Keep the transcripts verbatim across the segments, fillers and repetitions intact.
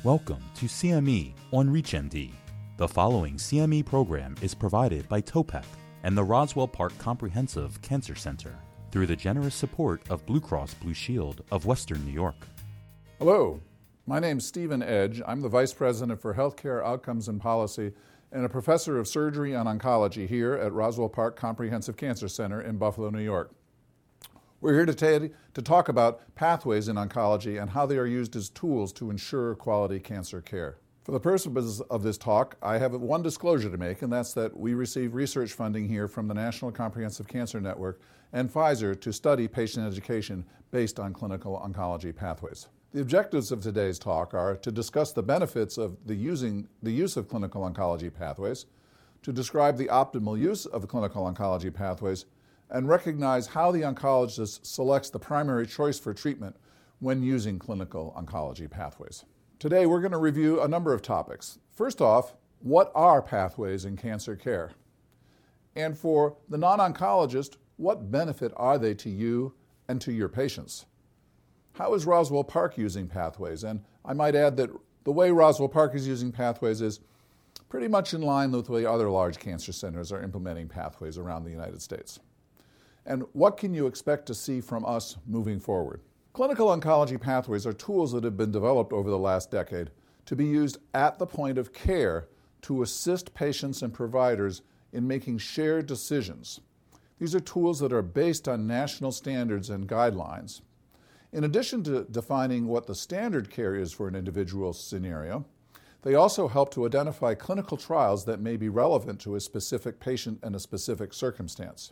Welcome to C M E on ReachMD. The following C M E program is provided by TOPEC and the Roswell Park Comprehensive Cancer Center through the generous support of Blue Cross Blue Shield of Western New York. Hello, my name is Stephen Edge. I'm the Vice President for Healthcare Outcomes and Policy and a Professor of Surgery and Oncology here at Roswell Park Comprehensive Cancer Center in Buffalo, New York. We're here today to talk about pathways in oncology and how they are used as tools to ensure quality cancer care. For the purposes of this talk, I have one disclosure to make, and that's that we receive research funding here from the National Comprehensive Cancer Network and Pfizer to study patient education based on clinical oncology pathways. The objectives of today's talk are to discuss the benefits of the, using, the use of clinical oncology pathways, to describe the optimal use of clinical oncology pathways, and recognize how the oncologist selects the primary choice for treatment when using clinical oncology pathways. Today, we're going to review a number of topics. First off, what are pathways in cancer care? And for the non-oncologist, what benefit are they to you and to your patients? How is Roswell Park using pathways? And I might add that the way Roswell Park is using pathways is pretty much in line with the way other large cancer centers are implementing pathways around the United States. And what can you expect to see from us moving forward? Clinical oncology pathways are tools that have been developed over the last decade to be used at the point of care to assist patients and providers in making shared decisions. These are tools that are based on national standards and guidelines. In addition to defining what the standard care is for an individual scenario, they also help to identify clinical trials that may be relevant to a specific patient and a specific circumstance.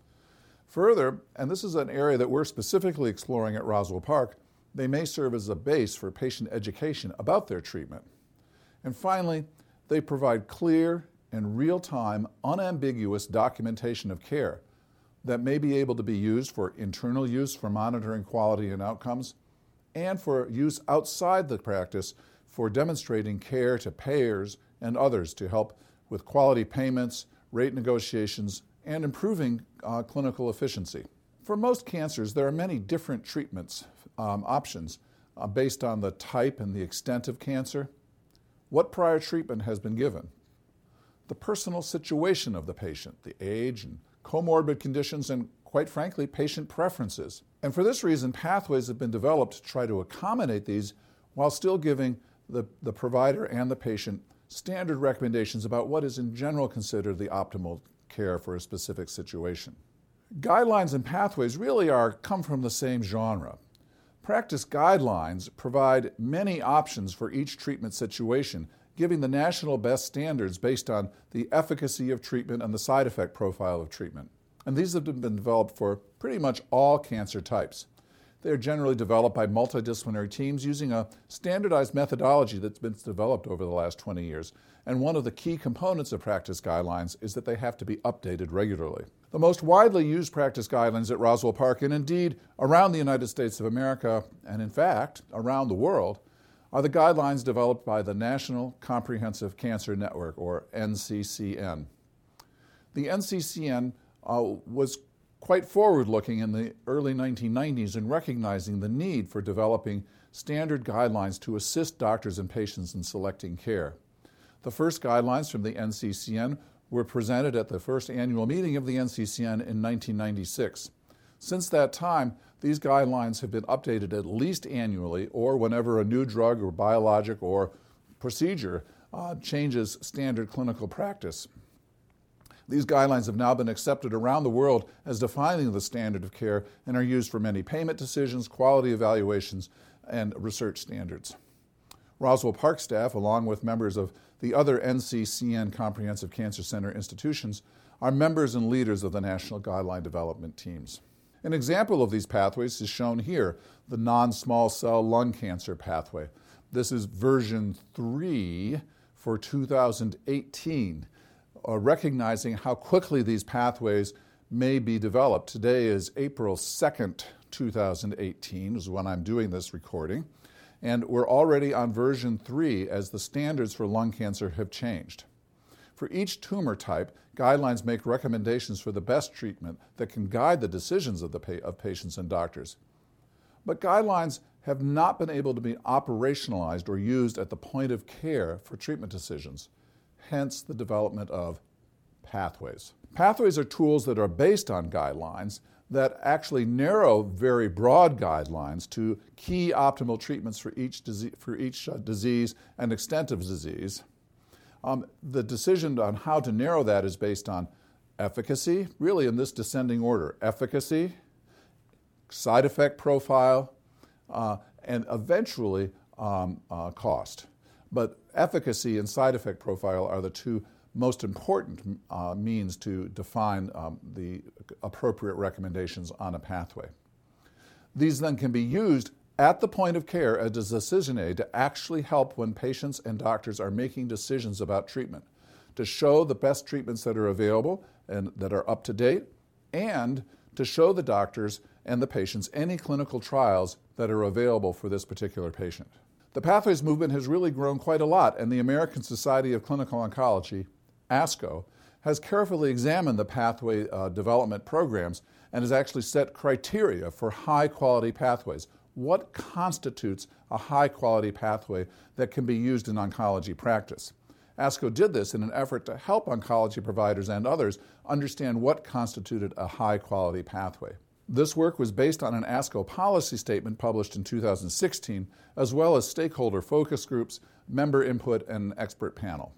Further, and this is an area that we're specifically exploring at Roswell Park, they may serve as a base for patient education about their treatment. And finally, they provide clear and real-time, unambiguous documentation of care that may be able to be used for internal use for monitoring quality and outcomes, and for use outside the practice for demonstrating care to payers and others to help with quality payments, rate negotiations, and improving uh, clinical efficiency. For most cancers, there are many different treatments um, options uh, based on the type and the extent of cancer, what prior treatment has been given, the personal situation of the patient, the age and comorbid conditions, and quite frankly, patient preferences. And for this reason, pathways have been developed to try to accommodate these while still giving the, the provider and the patient standard recommendations about what is in general considered the optimal care for a specific situation. Guidelines and pathways really are come from the same genre. Practice guidelines provide many options for each treatment situation, giving the national best standards based on the efficacy of treatment and the side effect profile of treatment. And these have been developed for pretty much all cancer types. They are generally developed by multidisciplinary teams using a standardized methodology that's been developed over the last twenty years. And one of the key components of practice guidelines is that they have to be updated regularly. The most widely used practice guidelines at Roswell Park, and indeed around the United States of America, and in fact around the world, are the guidelines developed by the National Comprehensive Cancer Network, or N C C N. The N C C N uh, was quite forward-looking in the early nineteen nineties in recognizing the need for developing standard guidelines to assist doctors and patients in selecting care. The first guidelines from the N C C N were presented at the first annual meeting of the N C C N in nineteen ninety-six. Since that time, these guidelines have been updated at least annually or whenever a new drug or biologic or procedure uh, changes standard clinical practice. These guidelines have now been accepted around the world as defining the standard of care and are used for many payment decisions, quality evaluations, and research standards. Roswell Park staff, along with members of the other N C C N Comprehensive Cancer Center institutions, are members and leaders of the national guideline development teams. An example of these pathways is shown here, the non-small cell lung cancer pathway. This is version three for two thousand eighteen. Uh, recognizing how quickly these pathways may be developed. Today is April second, two thousand eighteen, is when I'm doing this recording, and we're already on version three as the standards for lung cancer have changed. For each tumor type, guidelines make recommendations for the best treatment that can guide the decisions of, the pa- of patients and doctors. But guidelines have not been able to be operationalized or used at the point of care for treatment decisions, hence the development of pathways. Pathways are tools that are based on guidelines that actually narrow very broad guidelines to key optimal treatments for each disease, for each uh, disease and extent of disease. Um, the decision on how to narrow that is based on efficacy, really in this descending order: efficacy, side effect profile, uh, and eventually um, uh, cost. But efficacy and side effect profile are the two most important uh, means to define um, the appropriate recommendations on a pathway. These then can be used at the point of care as a decision aid to actually help when patients and doctors are making decisions about treatment, to show the best treatments that are available and that are up to date, and to show the doctors and the patients any clinical trials that are available for this particular patient. The Pathways movement has really grown quite a lot, and the American Society of Clinical Oncology, ASCO, has carefully examined the pathway uh, development programs and has actually set criteria for high-quality pathways. What constitutes a high-quality pathway that can be used in oncology practice? ASCO did this in an effort to help oncology providers and others understand what constituted a high-quality pathway. This work was based on an ASCO policy statement published in two thousand sixteen, as well as stakeholder focus groups, member input, and an expert panel.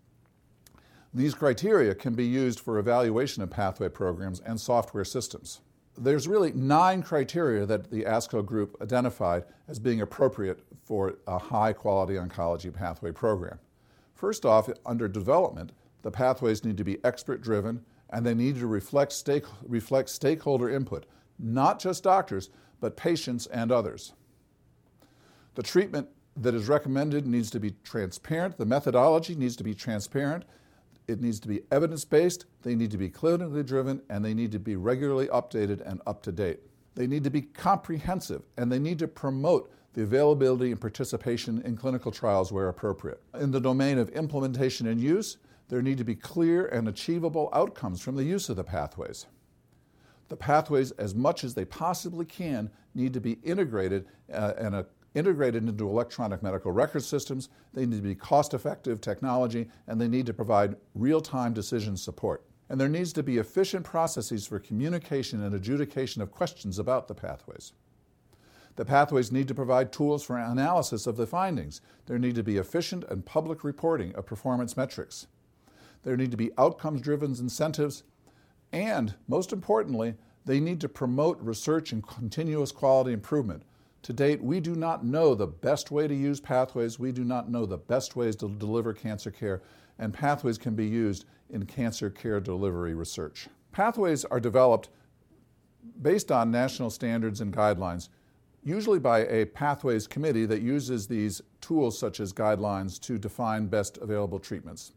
These criteria can be used for evaluation of pathway programs and software systems. There's really nine criteria that the ASCO group identified as being appropriate for a high-quality oncology pathway program. First off, under development, the pathways need to be expert-driven, and they need to reflect, stake, reflect stakeholder input, not just doctors, but patients and others. The treatment that is recommended needs to be transparent. The methodology needs to be transparent. It needs to be evidence-based, they need to be clinically driven, and they need to be regularly updated and up to date. They need to be comprehensive, and they need to promote the availability and participation in clinical trials where appropriate. In the domain of implementation and use, there need to be clear and achievable outcomes from the use of the pathways. The pathways, as much as they possibly can, need to be integrated uh, and a integrated into electronic medical record systems. They need to be cost-effective technology, and they need to provide real-time decision support. And there needs to be efficient processes for communication and adjudication of questions about the pathways. The pathways need to provide tools for analysis of the findings. There need to be efficient and public reporting of performance metrics. There need to be outcomes-driven incentives, and most importantly, they need to promote research and continuous quality improvement. To date, we do not know the best way to use pathways. We do not know the best ways to deliver cancer care, and pathways can be used in cancer care delivery research. Pathways are developed based on national standards and guidelines, usually by a pathways committee that uses these tools such as guidelines to define best available treatments.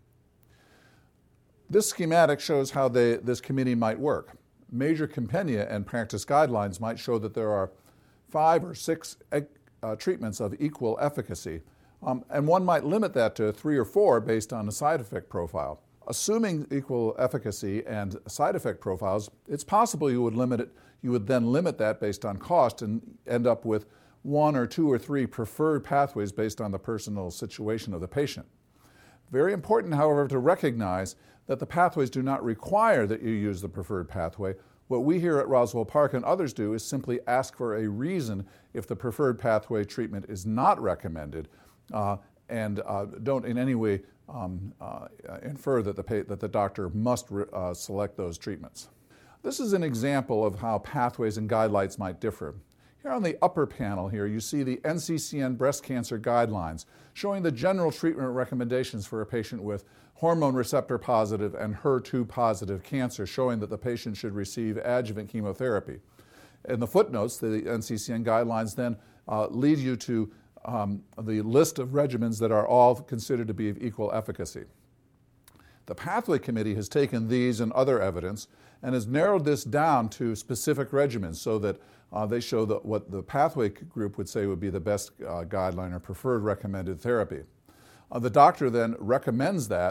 This schematic shows how they, this committee might work. Major compendia and practice guidelines might show that there are five or six uh, treatments of equal efficacy, um, and one might limit that to three or four based on a side effect profile. Assuming equal efficacy and side effect profiles, it's possible you would limit it, you would then limit that based on cost and end up with one or two or three preferred pathways based on the personal situation of the patient. Very important, however, to recognize that the pathways do not require that you use the preferred pathway. What we here at Roswell Park and others do is simply ask for a reason if the preferred pathway treatment is not recommended, uh, and uh, don't in any way um, uh, infer that the, that the doctor must re- uh, select those treatments. This is an example of how pathways and guidelines might differ. Here on the upper panel here, you see the N C C N breast cancer guidelines showing the general treatment recommendations for a patient with hormone receptor positive and H E R two positive cancer, showing that the patient should receive adjuvant chemotherapy. In the footnotes, the N C C N guidelines then uh, lead you to um, the list of regimens that are all considered to be of equal efficacy. The Pathway Committee has taken these and other evidence and has narrowed this down to specific regimens so that uh, they show that what the Pathway group would say would be the best uh, guideline or preferred recommended therapy. Uh, the doctor then recommends that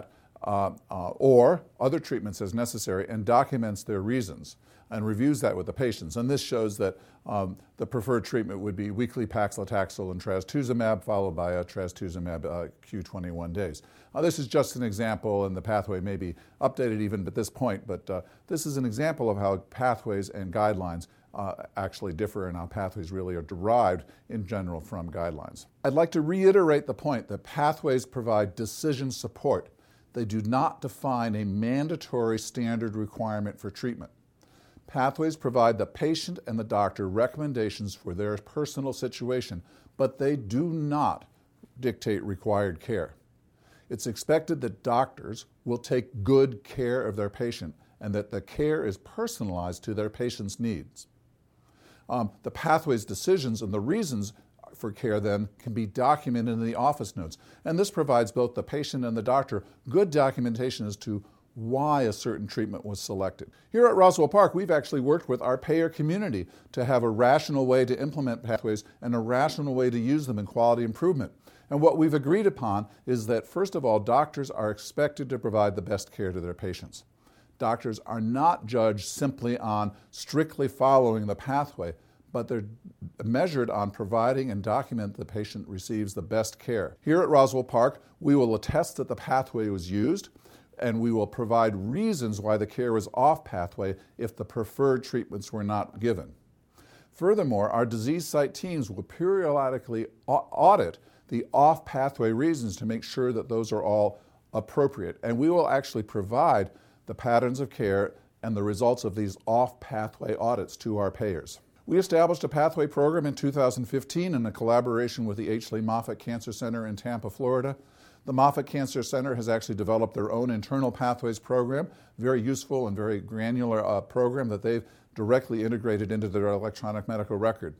uh, uh, or other treatments as necessary and documents their reasons and reviews that with the patients. And this shows that um, the preferred treatment would be weekly paclitaxel and trastuzumab followed by a trastuzumab uh, Q twenty-one days. Uh, this is just an example, and the pathway may be updated even at this point, but uh, this is an example of how pathways and guidelines uh, actually differ and how pathways really are derived in general from guidelines. I'd like to reiterate the point that pathways provide decision support. They do not define a mandatory standard requirement for treatment. Pathways provide the patient and the doctor recommendations for their personal situation, but they do not dictate required care. It's expected that doctors will take good care of their patient and that the care is personalized to their patient's needs. Um, the pathway's decisions and the reasons for care then can be documented in the office notes. And this provides both the patient and the doctor good documentation as to why a certain treatment was selected. Here at Roswell Park, we've actually worked with our payer community to have a rational way to implement pathways and a rational way to use them in quality improvement. And what we've agreed upon is that, first of all, doctors are expected to provide the best care to their patients. Doctors are not judged simply on strictly following the pathway, but they're measured on providing and document the patient receives the best care. Here at Roswell Park, we will attest that the pathway was used, and we will provide reasons why the care was off pathway if the preferred treatments were not given. Furthermore, our disease site teams will periodically audit the off-pathway reasons to make sure that those are all appropriate. And we will actually provide the patterns of care and the results of these off-pathway audits to our payers. We established a pathway program in two thousand fifteen in a collaboration with the H. Lee Moffitt Cancer Center in Tampa, Florida. The Moffitt Cancer Center has actually developed their own internal pathways program, very useful and very granular uh, program that they've directly integrated into their electronic medical record.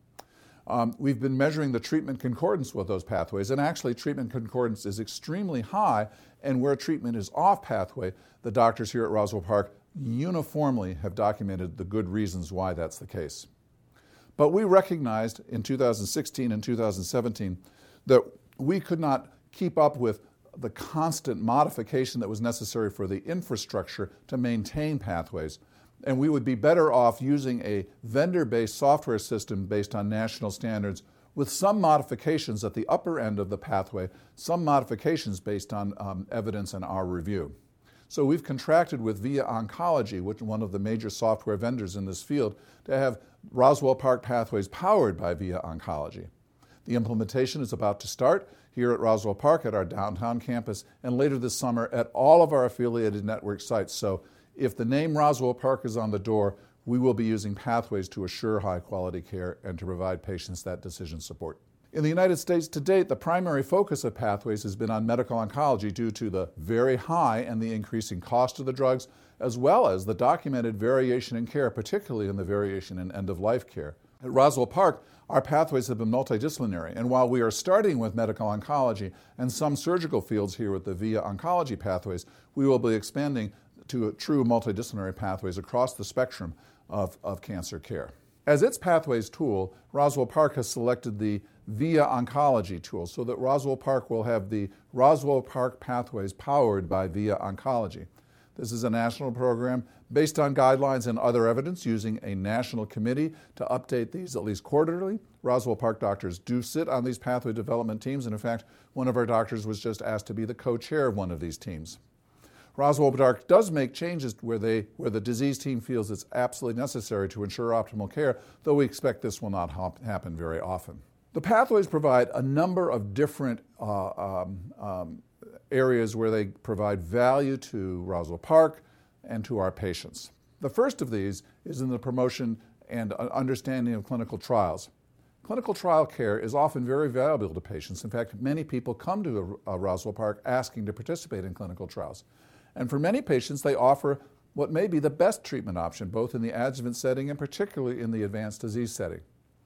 Um, we've been measuring the treatment concordance with those pathways, and actually treatment concordance is extremely high, and where treatment is off pathway, the doctors here at Roswell Park uniformly have documented the good reasons why that's the case. But we recognized in two thousand sixteen and two thousand seventeen that we could not keep up with the constant modification that was necessary for the infrastructure to maintain pathways. And we would be better off using a vendor-based software system based on national standards with some modifications at the upper end of the pathway, some modifications based on um, evidence and our review. So we've contracted with Via Oncology, which is one of the major software vendors in this field, to have Roswell Park Pathways powered by Via Oncology. The implementation is about to start here at Roswell Park at our downtown campus and later this summer at all of our affiliated network sites. So if the name Roswell Park is on the door, we will be using pathways to assure high-quality care and to provide patients that decision support. In the United States to date, the primary focus of pathways has been on medical oncology due to the very high and the increasing cost of the drugs, as well as the documented variation in care, particularly in the variation in end-of-life care. At Roswell Park, our pathways have been multidisciplinary, and while we are starting with medical oncology and some surgical fields here with the Via Oncology pathways, we will be expanding to true multidisciplinary pathways across the spectrum of, of cancer care. As its pathways tool, Roswell Park has selected the Via Oncology tool so that Roswell Park will have the Roswell Park Pathways powered by Via Oncology. This is a national program based on guidelines and other evidence using a national committee to update these at least quarterly. Roswell Park doctors do sit on these pathway development teams, and in fact, one of our doctors was just asked to be the co-chair of one of these teams. Roswell Park does make changes where, they, where the disease team feels it's absolutely necessary to ensure optimal care, though we expect this will not hop, happen very often. The pathways provide a number of different uh, um, um, areas where they provide value to Roswell Park and to our patients. The first of these is in the promotion and understanding of clinical trials. Clinical trial care is often very valuable to patients. In fact, many people come to a, a Roswell Park asking to participate in clinical trials. And for many patients, they offer what may be the best treatment option, both in the adjuvant setting and particularly in the advanced disease setting.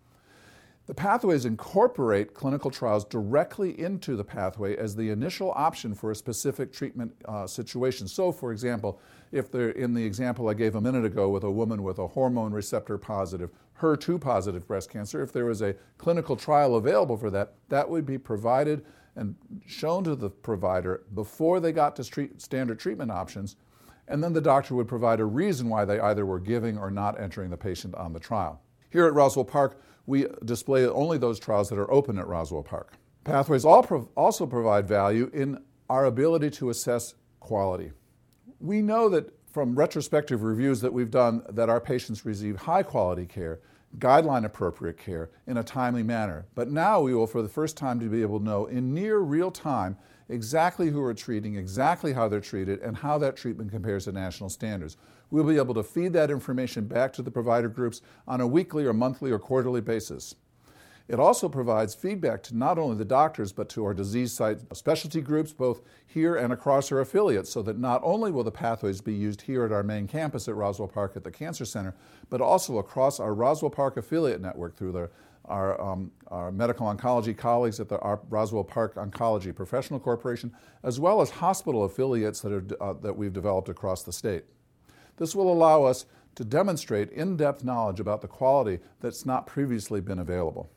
The pathways incorporate clinical trials directly into the pathway as the initial option for a specific treatment uh, situation. So, for example, if they're in the example I gave a minute ago with a woman with a hormone receptor positive, H E R two positive breast cancer, if there was a clinical trial available for that, that would be provided and shown to the provider before they got to treat, standard treatment options, and then the doctor would provide a reason why they either were giving or not entering the patient on the trial. Here at Roswell Park, we display only those trials that are open at Roswell Park. Pathways also provide value in our ability to assess quality. We know that from retrospective reviews that we've done that our patients receive high-quality care, guideline-appropriate care in a timely manner. But now we will, for the first time, to be able to know in near real time exactly who we're treating, exactly how they're treated, and how that treatment compares to national standards. We'll be able to feed that information back to the provider groups on a weekly or monthly or quarterly basis. It also provides feedback to not only the doctors, but to our disease site specialty groups, both here and across our affiliates, so that not only will the pathways be used here at our main campus at Roswell Park at the Cancer Center, but also across our Roswell Park affiliate network through the, our, um, our medical oncology colleagues at the our Roswell Park Oncology Professional Corporation, as well as hospital affiliates that, are, uh, that we've developed across the state. This will allow us to demonstrate in-depth knowledge about the quality that's not previously been available.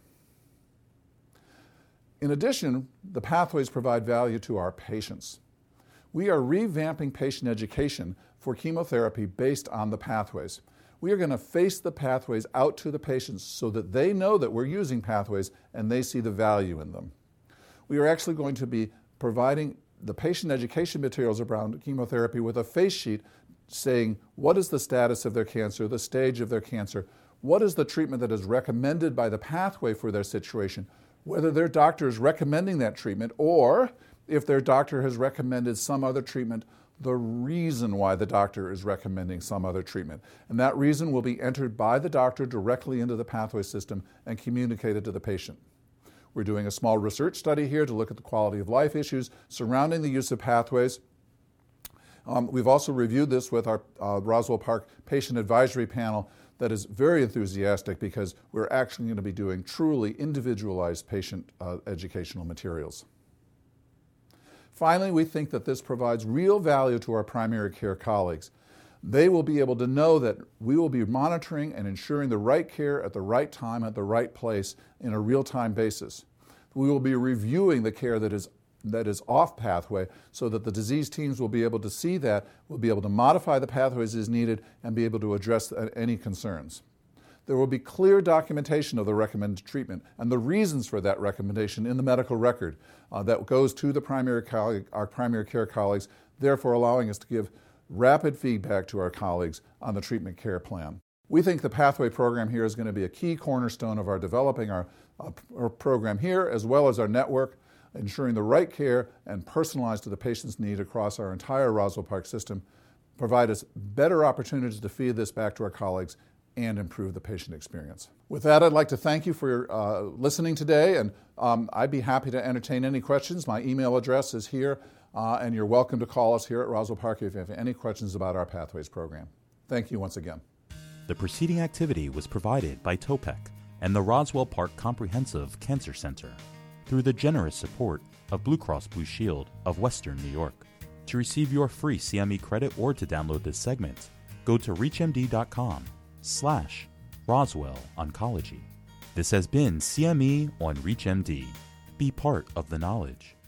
In addition, the pathways provide value to our patients. We are revamping patient education for chemotherapy based on the pathways. We are going to face the pathways out to the patients so that they know that we're using pathways and they see the value in them. We are actually going to be providing the patient education materials around chemotherapy with a face sheet saying what is the status of their cancer, the stage of their cancer, what is the treatment that is recommended by the pathway for their situation, whether their doctor is recommending that treatment, or if their doctor has recommended some other treatment, the reason why the doctor is recommending some other treatment. And that reason will be entered by the doctor directly into the pathway system and communicated to the patient. We're doing a small research study here to look at the quality of life issues surrounding the use of pathways. Um, we've also reviewed this with our uh, Roswell Park Patient Advisory Panel that is very enthusiastic because we're actually going to be doing truly individualized patient uh, educational materials. Finally, we think that this provides real value to our primary care colleagues. They will be able to know that we will be monitoring and ensuring the right care at the right time, at the right place, in a real-time basis. We will be reviewing the care that is that is off pathway so that the disease teams will be able to see that, will be able to modify the pathways as needed, and be able to address any concerns. There will be clear documentation of the recommended treatment and the reasons for that recommendation in the medical record uh, that goes to the primary colleague, our primary care colleagues, therefore allowing us to give rapid feedback to our colleagues on the treatment care plan. We think the pathway program here is going to be a key cornerstone of our developing our, uh, our program here, as well as our network, ensuring the right care and personalized to the patient's need across our entire Roswell Park system, provide us better opportunities to feed this back to our colleagues and improve the patient experience. With that, I'd like to thank you for your, uh, listening today, and um, I'd be happy to entertain any questions. My email address is here, uh, and you're welcome to call us here at Roswell Park if you have any questions about our Pathways program. Thank you once again. The preceding activity was provided by TOPEC and the Roswell Park Comprehensive Cancer Center, through the generous support of Blue Cross Blue Shield of Western New York. To receive your free C M E credit or to download this segment, go to reachmd.com slash Roswell Oncology. This has been C M E on ReachMD. Be part of the knowledge.